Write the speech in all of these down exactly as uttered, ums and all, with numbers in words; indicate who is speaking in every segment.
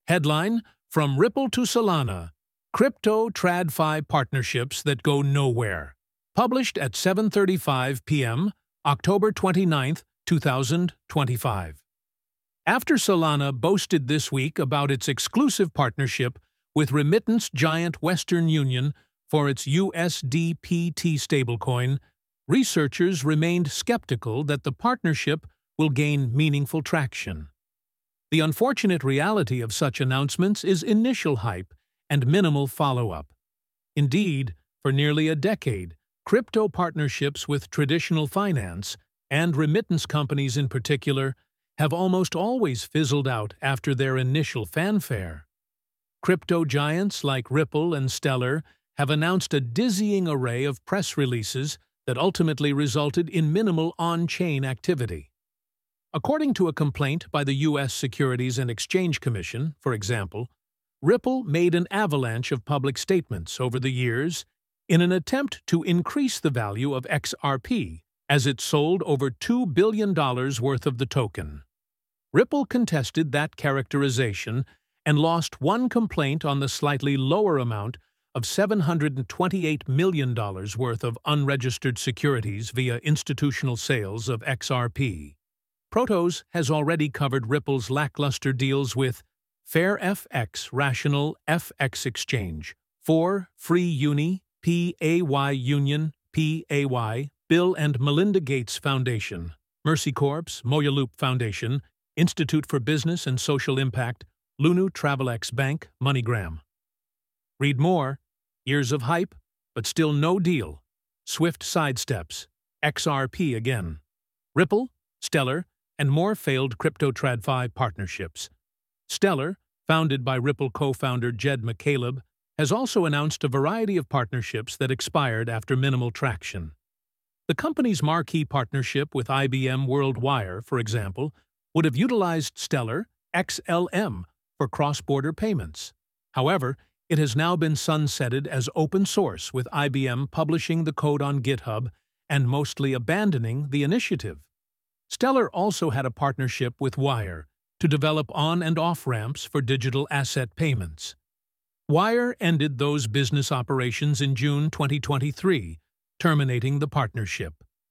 Speaker 1: Headline: From Ripple to Solana, Crypto TradFi Partnerships That Go Nowhere. Published at seven thirty-five p m, October twenty-ninth, two thousand twenty-five. After Solana boasted this week about its exclusive partnership with remittance giant Western Union for its U S D P T stablecoin, researchers remained skeptical that the partnership will gain meaningful traction. The unfortunate reality of such announcements is initial hype and minimal follow-up. Indeed, for nearly a decade, crypto partnerships with traditional finance, and remittance companies in particular, have almost always fizzled out after their initial fanfare. Crypto giants like Ripple and Stellar have announced a dizzying array of press releases that ultimately resulted in minimal on-chain activity. According to a complaint by the U S Securities and Exchange Commission, for example, Ripple made an avalanche of public statements over the years in an attempt to increase the value of X R P, as it sold over two billion dollars worth of the token. Ripple contested that characterization and lost one complaint on the slightly lower amount of seven hundred twenty-eight million dollars worth of unregistered securities via institutional sales of X R P. Protos has already covered Ripple's lackluster deals with FairFX Rational F X Exchange, four Free Uni, P A Y Union, P A Y, Bill and Melinda Gates Foundation, Mercy Corps, Moya Loop Foundation, Institute for Business and Social Impact, Lunu Travelex Bank, MoneyGram. Read more: years of hype, but still no deal. Swift sidesteps. X R P again. Ripple, Stellar, and more failed crypto TradFi partnerships. Stellar, founded by Ripple co-founder Jed McCaleb, has also announced a variety of partnerships that expired after minimal traction. The company's marquee partnership with I B M WorldWire, for example, would have utilized Stellar X L M for cross-border payments. However, it has now been sunsetted as open source, with I B M publishing the code on GitHub and mostly abandoning the initiative. Stellar also had a partnership with Wire to develop on- and off-ramps for digital asset payments. Wire ended those business operations in June twenty twenty-three, terminating the partnership.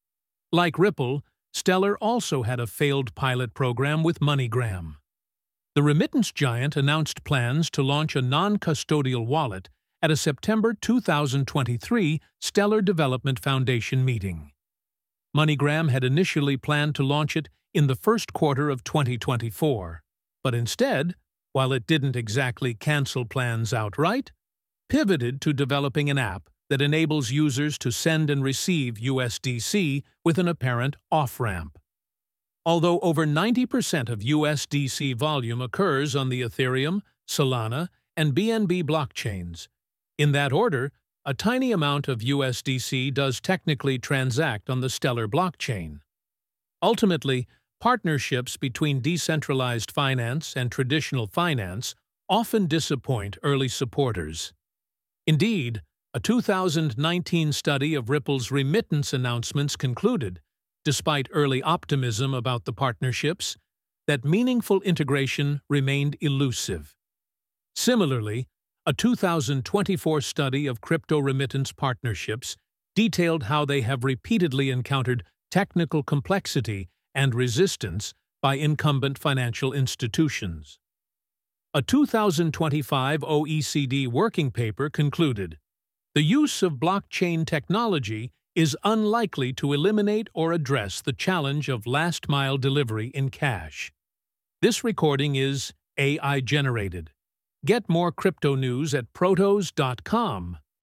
Speaker 1: Like Ripple, Stellar also had a failed pilot program with MoneyGram. The remittance giant announced plans to launch a non-custodial wallet at a September two thousand twenty-three Stellar Development Foundation meeting. MoneyGram had initially planned to launch it in the first quarter of twenty twenty-four, but instead, while it didn't exactly cancel plans outright, pivoted to developing an app that enables users to send and receive U S D C with an apparent off-ramp. Although over ninety percent of U S D C volume occurs on the Ethereum, Solana, and B N B blockchains, in that order, a tiny amount of U S D C does technically transact on the Stellar blockchain. Ultimately, partnerships between decentralized finance and traditional finance often disappoint early supporters. Indeed, a two thousand nineteen study of Ripple's remittance announcements concluded, despite early optimism about the partnerships, that meaningful integration remained elusive. Similarly, a two thousand twenty-four study of crypto remittance partnerships detailed how they have repeatedly encountered technical complexity and resistance by incumbent financial institutions. A two thousand twenty-five O E C D working paper concluded, the use of blockchain technology is unlikely to eliminate or address the challenge of last-mile delivery in cash. This recording is A I generated. Get more crypto news at protos dot com.